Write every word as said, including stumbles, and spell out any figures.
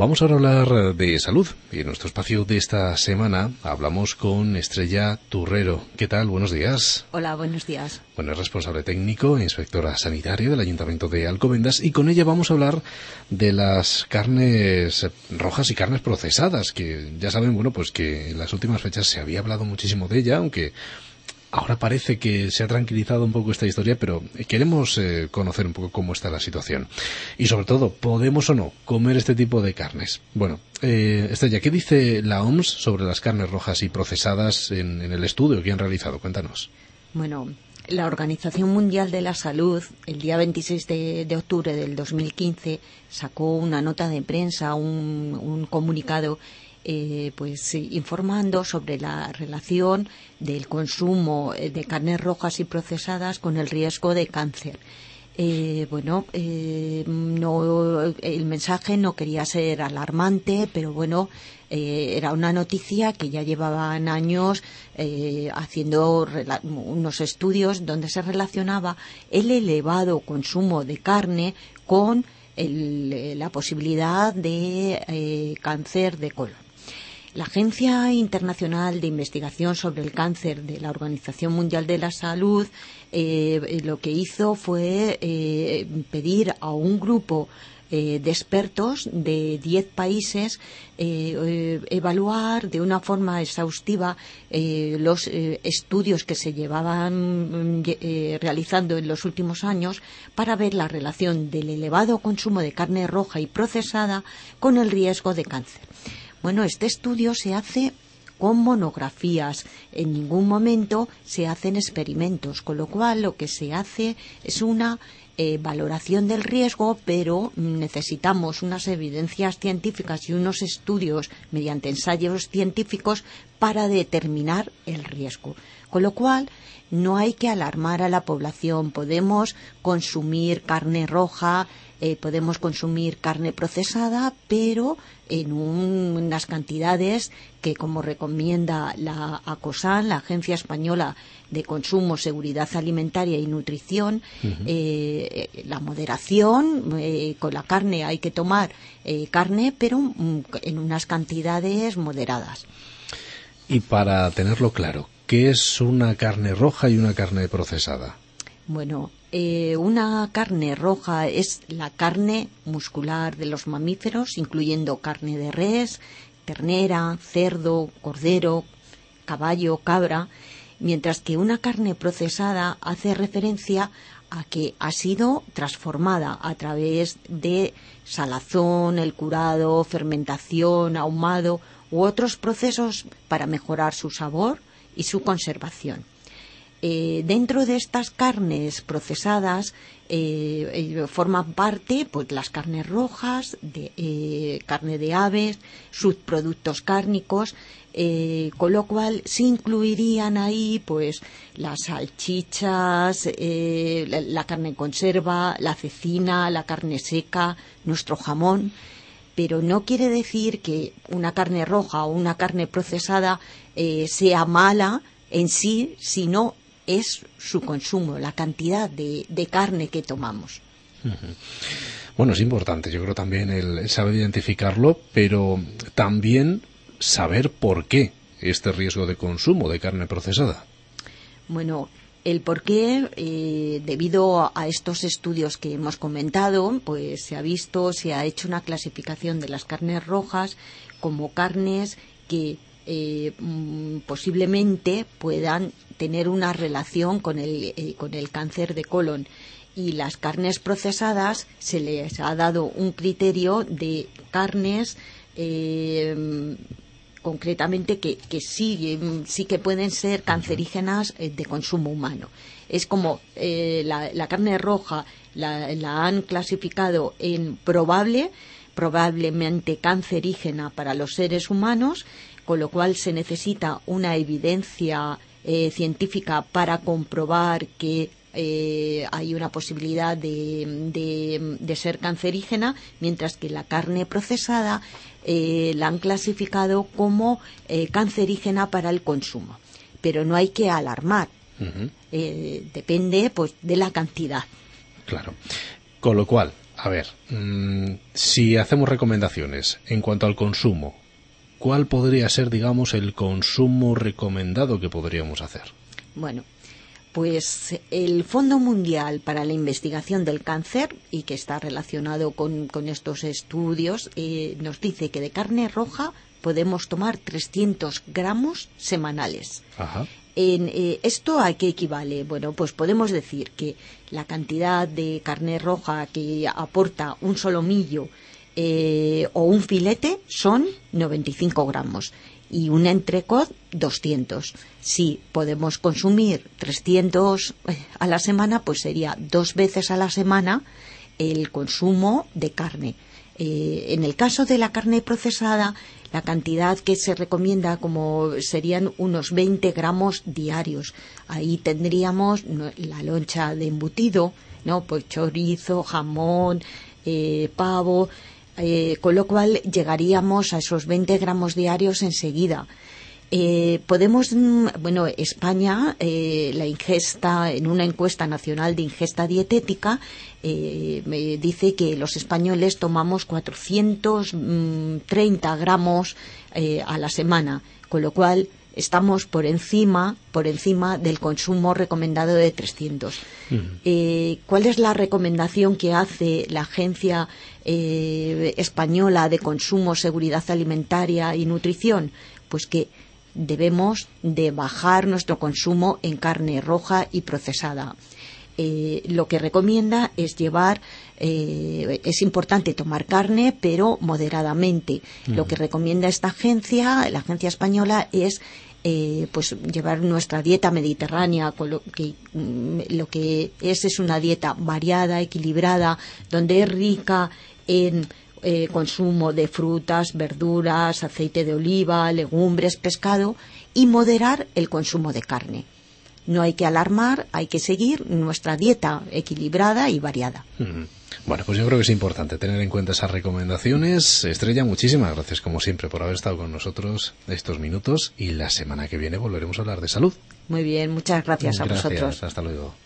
Vamos ahora a hablar de salud. Y en nuestro espacio de esta semana hablamos con Estrella Turrero. ¿Qué tal? Buenos días. Hola, buenos días. Bueno, es responsable técnico e inspectora sanitaria del Ayuntamiento de Alcobendas, y con ella vamos a hablar de las carnes rojas y carnes procesadas, que ya saben, bueno, pues que en las últimas fechas se había hablado muchísimo de ella, aunque ahora parece que se ha tranquilizado un poco esta historia, pero queremos eh, conocer un poco cómo está la situación. Y sobre todo, ¿podemos o no comer este tipo de carnes? Bueno, eh, Estrella, ¿qué dice la O M S sobre las carnes rojas y procesadas en, en el estudio que han realizado? Cuéntanos. Bueno, la Organización Mundial de la Salud, el día veintiséis de, de octubre del dos mil quince, sacó una nota de prensa, un, un comunicado, Eh, pues informando sobre la relación del consumo de carnes rojas y procesadas con el riesgo de cáncer. Eh, bueno, eh, no, el mensaje no quería ser alarmante, pero bueno, eh, era una noticia que ya llevaban años eh, haciendo unos estudios donde se relacionaba el elevado consumo de carne con el, la posibilidad de eh, cáncer de colon. La Agencia Internacional de Investigación sobre el Cáncer de la Organización Mundial de la Salud eh, lo que hizo fue eh, pedir a un grupo eh, de expertos de diez países eh, eh, evaluar de una forma exhaustiva eh, los eh, estudios que se llevaban eh, realizando en los últimos años para ver la relación del elevado consumo de carne roja y procesada con el riesgo de cáncer. Bueno, este estudio se hace con monografías, en ningún momento se hacen experimentos, con lo cual lo que se hace es una eh, valoración del riesgo, pero necesitamos unas evidencias científicas y unos estudios mediante ensayos científicos para determinar el riesgo. Con lo cual, no hay que alarmar a la población. Podemos consumir carne roja, eh, podemos consumir carne procesada, pero en un, unas cantidades que, como recomienda la ACOSAN, la Agencia Española de Consumo, Seguridad Alimentaria y Nutrición, uh-huh. eh, la moderación, eh, con la carne hay que tomar eh, carne, pero mm, en unas cantidades moderadas. Y para tenerlo claro, ¿qué es una carne roja y una carne procesada? Bueno, eh, una carne roja es la carne muscular de los mamíferos, incluyendo carne de res, ternera, cerdo, cordero, caballo, cabra, mientras que una carne procesada hace referencia a que ha sido transformada a través de salazón, el curado, fermentación, ahumado u otros procesos para mejorar su sabor y su conservación. Eh, dentro de estas carnes procesadas eh, eh, forman parte pues las carnes rojas, de, eh, carne de aves, subproductos cárnicos, eh, con lo cual se incluirían ahí pues las salchichas, eh, la, la carne en conserva, la cecina, la carne seca, nuestro jamón. Pero no quiere decir que una carne roja o una carne procesada eh, sea mala en sí, sino es su consumo, la cantidad de, de carne que tomamos. Uh-huh. Bueno, es importante, yo creo también el, el saber identificarlo, pero también saber por qué este riesgo de consumo de carne procesada. Bueno, el por qué, eh, debido a estos estudios que hemos comentado, pues se ha visto, se ha hecho una clasificación de las carnes rojas como carnes que eh, posiblemente puedan tener una relación con el, eh, con el cáncer de colon, y las carnes procesadas se les ha dado un criterio de carnes eh, concretamente que, que sí, sí que pueden ser cancerígenas eh, de consumo humano. Es como eh, la, la carne roja la, la han clasificado en probable, probablemente cancerígena para los seres humanos, con lo cual se necesita una evidencia eh, científica para comprobar que eh, hay una posibilidad de, de, de ser cancerígena, mientras que la carne procesada eh, la han clasificado como eh, cancerígena para el consumo. Pero no hay que alarmar, uh-huh. eh, depende pues de la cantidad. Claro. Con lo cual, a ver, mmm, si hacemos recomendaciones en cuanto al consumo, ¿cuál podría ser, digamos, el consumo recomendado que podríamos hacer? Bueno, pues el Fondo Mundial para la Investigación del Cáncer, y que está relacionado con, con estos estudios, eh, nos dice que de carne roja podemos tomar trescientos gramos semanales. Ajá. En, eh, ¿Esto a qué equivale? Bueno, pues podemos decir que la cantidad de carne roja que aporta un solomillo eh, o un filete son noventa y cinco gramos y un entrecot doscientos. Si podemos consumir trescientos a la semana, pues sería dos veces a la semana el consumo de carne. Eh, en el caso de la carne procesada, la cantidad que se recomienda como serían unos veinte gramos diarios. Ahí tendríamos la loncha de embutido, ¿no? Pues chorizo, jamón, eh, pavo, eh, con lo cual llegaríamos a esos veinte gramos diarios enseguida. Eh, podemos, bueno, España, eh, la ingesta, en una encuesta nacional de ingesta dietética, eh, me dice que los españoles tomamos cuatrocientos treinta gramos eh, a la semana, con lo cual estamos por encima, por encima del consumo recomendado de trescientos. Uh-huh. Eh, ¿Cuál es la recomendación que hace la Agencia eh, Española de Consumo, Seguridad Alimentaria y Nutrición? Pues que debemos de bajar nuestro consumo en carne roja y procesada. Eh, lo que recomienda es llevar, eh, es importante tomar carne, pero moderadamente. Uh-huh. Lo que recomienda esta agencia, la agencia española, es eh, pues llevar nuestra dieta mediterránea, con lo que lo que es es una dieta variada, equilibrada, donde es rica en Eh, consumo de frutas, verduras, aceite de oliva, legumbres, pescado, y moderar el consumo de carne. No hay que alarmar, hay que seguir nuestra dieta equilibrada y variada. Mm. Bueno, pues yo creo que es importante tener en cuenta esas recomendaciones. Estrella, muchísimas gracias como siempre por haber estado con nosotros estos minutos, y la semana que viene volveremos a hablar de salud. Muy bien, muchas gracias a gracias, vosotros. Hasta luego.